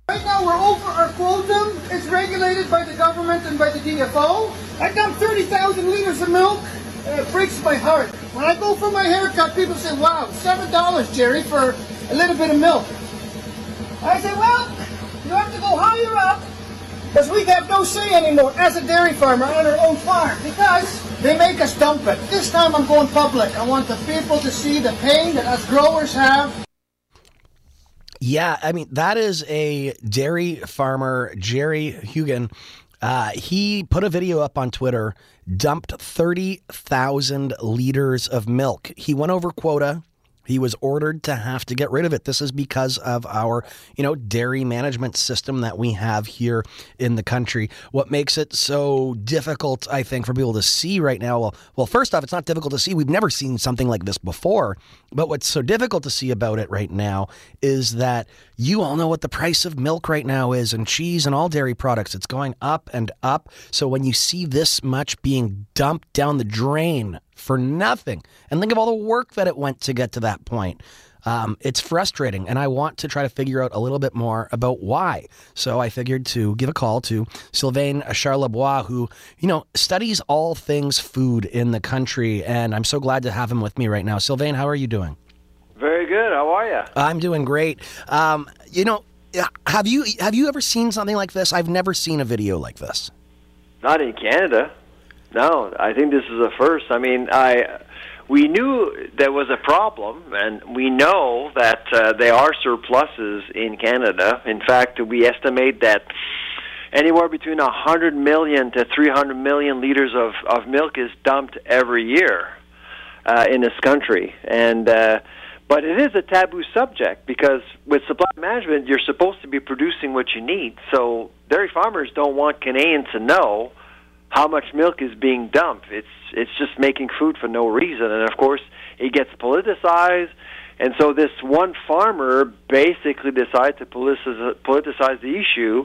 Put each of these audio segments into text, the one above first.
Right now we're over our quota. It's regulated by the government and by the DFO. I dump 30,000 liters of milk. It breaks my heart. When I go for my haircut, people say, wow, $7, Jerry, for a little bit of milk. I say, well, you have to go higher up because we have no say anymore as a dairy farmer on our own farm because they make us dump it. This time I'm going public. I want the people to see the pain that us growers have. Yeah, I mean, that is a dairy farmer, Jerry Hugan. He put a video up on Twitter, dumped 30,000 liters of milk. He went over quota. He was ordered to have to get rid of it. This is because of our, dairy management system that we have here in the country. What makes it so difficult, I think, for people to see right now, well, first off, it's not difficult to see. We've never seen something like this before. But what's so difficult to see about it right now is that you all know what the price of milk right now is and cheese and all dairy products. It's going up and up. So when you see this much being dumped down the drain for nothing, and think of all the work that it went to get to that point, it's frustrating. And I want to try to figure out a little bit more about why. So I figured to give a call to Sylvain Charlebois, who, studies all things food in the country. And I'm so glad to have him with me right now. Sylvain, how are you doing? Very good. How are you? I'm doing great. Have you ever seen something like this? I've never seen a video like this. Not in Canada. No, I think this is a first. I mean, we knew there was a problem, and we know that there are surpluses in Canada. In fact, we estimate that anywhere between 100 million to 300 million liters of milk is dumped every year in this country. And but it is a taboo subject because with supply management, you're supposed to be producing what you need. So dairy farmers don't want Canadians to know how much milk is being dumped. It's just making food for no reason. And, of course, it gets politicized. And so this one farmer basically decided to politicize the issue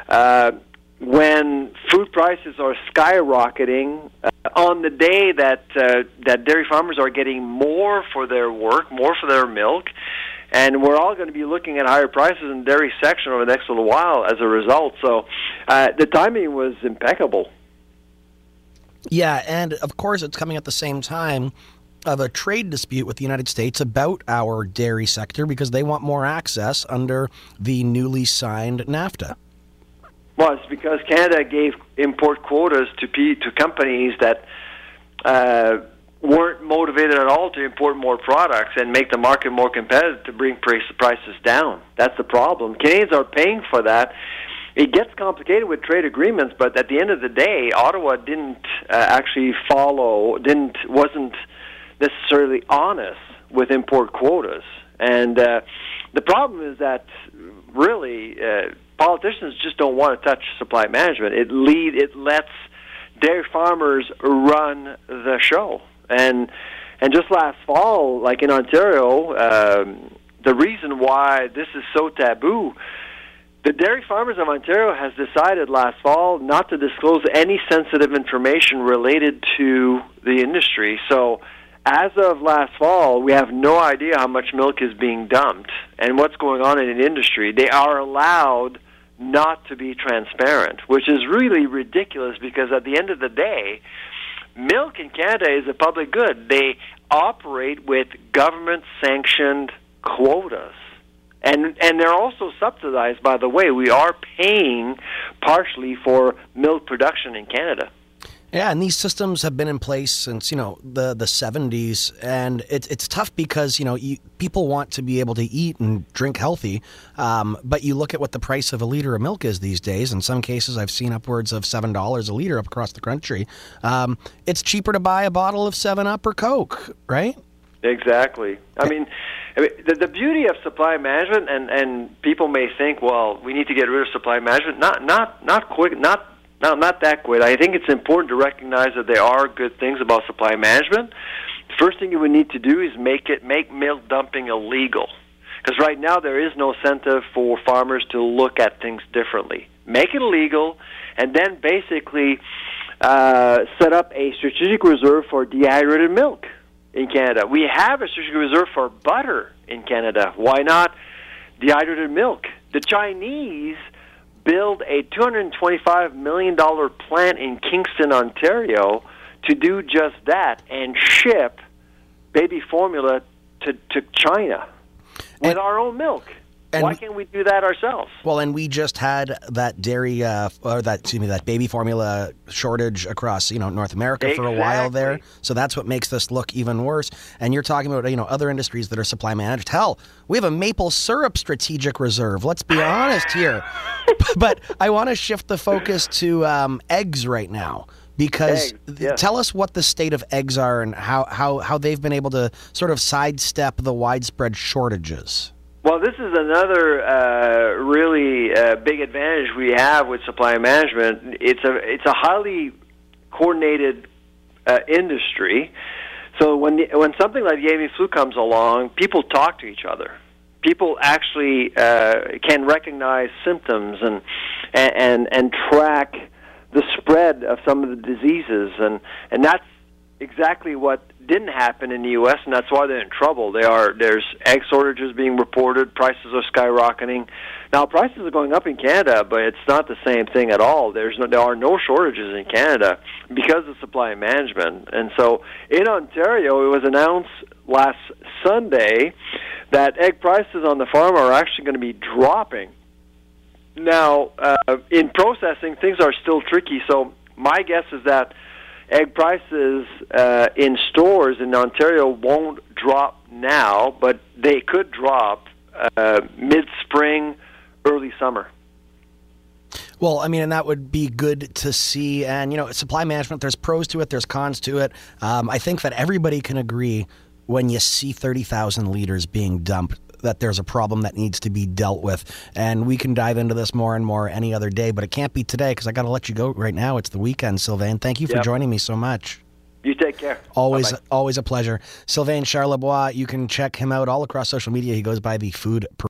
when food prices are skyrocketing on the day that dairy farmers are getting more for their work, more for their milk. And we're all going to be looking at higher prices in the dairy section over the next little while as a result. So the timing was impeccable. Yeah, and of course it's coming at the same time of a trade dispute with the United States about our dairy sector because they want more access under the newly signed NAFTA. Well, it's because Canada gave import quotas to companies that weren't motivated at all to import more products and make the market more competitive to bring prices down. That's the problem. Canadians are paying for that. It gets complicated with trade agreements, but at the end of the day, Ottawa didn't wasn't necessarily honest with import quotas. And the problem is that really politicians just don't want to touch supply management. It lets dairy farmers run the show. And just last fall, like in Ontario, the reason why this is so taboo, the dairy farmers of Ontario has decided last fall not to disclose any sensitive information related to the industry. So as of last fall, we have no idea how much milk is being dumped and what's going on in the industry. They are allowed not to be transparent, which is really ridiculous because at the end of the day, milk in Canada is a public good. They operate with government-sanctioned quotas. And they're also subsidized, by the way. We are paying partially for milk production in Canada. Yeah, and these systems have been in place since, the 70s, and it's tough because, people want to be able to eat and drink healthy, but you look at what the price of a liter of milk is these days. In some cases, I've seen upwards of $7 a liter up across the country. It's cheaper to buy a bottle of 7-Up or Coke, right? Exactly. I mean, the beauty of supply management, and people may think, well, we need to get rid of supply management. Not that quick. I think it's important to recognize that there are good things about supply management. The first thing you would need to do is make milk dumping illegal, because right now there is no incentive for farmers to look at things differently. Make it illegal, and then basically set up a strategic reserve for dehydrated milk in Canada. We have a strategic reserve for butter in Canada. Why not dehydrated milk? The Chinese build a $225 million plant in Kingston, Ontario, to do just that and ship baby formula to China with our own milk. Why can't we do that ourselves? Well, and we just had that dairy, that baby formula shortage across, North America for a while there. So that's what makes this look even worse. And you're talking about, other industries that are supply managed. Hell, we have a maple syrup strategic reserve. Let's be honest here. But I want to shift the focus to eggs right now. Because tell us what the state of eggs are and how they've been able to sort of sidestep the widespread shortages. Well, this is another really big advantage we have with supply management. It's a highly coordinated industry. So when something like the avian flu comes along, people talk to each other. People actually can recognize symptoms and track the spread of some of the diseases, and that's exactly what didn't happen in the U.S., and that's why they're in trouble. There's egg shortages being reported, prices are skyrocketing. Now, prices are going up in Canada, but it's not the same thing at all. There are no shortages in Canada because of supply management. And so in Ontario, it was announced last Sunday that egg prices on the farm are actually going to be dropping. Now, in processing, things are still tricky, so my guess is that egg prices in stores in Ontario won't drop now, but they could drop mid-spring, early summer. Well, and that would be good to see. And, supply management, there's pros to it, there's cons to it. I think that everybody can agree when you see 30,000 liters being dumped that there's a problem that needs to be dealt with. And we can dive into this more and more any other day, but it can't be today because I got to let you go right now. It's the weekend, Sylvain. Thank you for joining me so much. You take care. Always, Bye-bye. always a pleasure. Sylvain Charlebois, you can check him out all across social media. He goes by the Food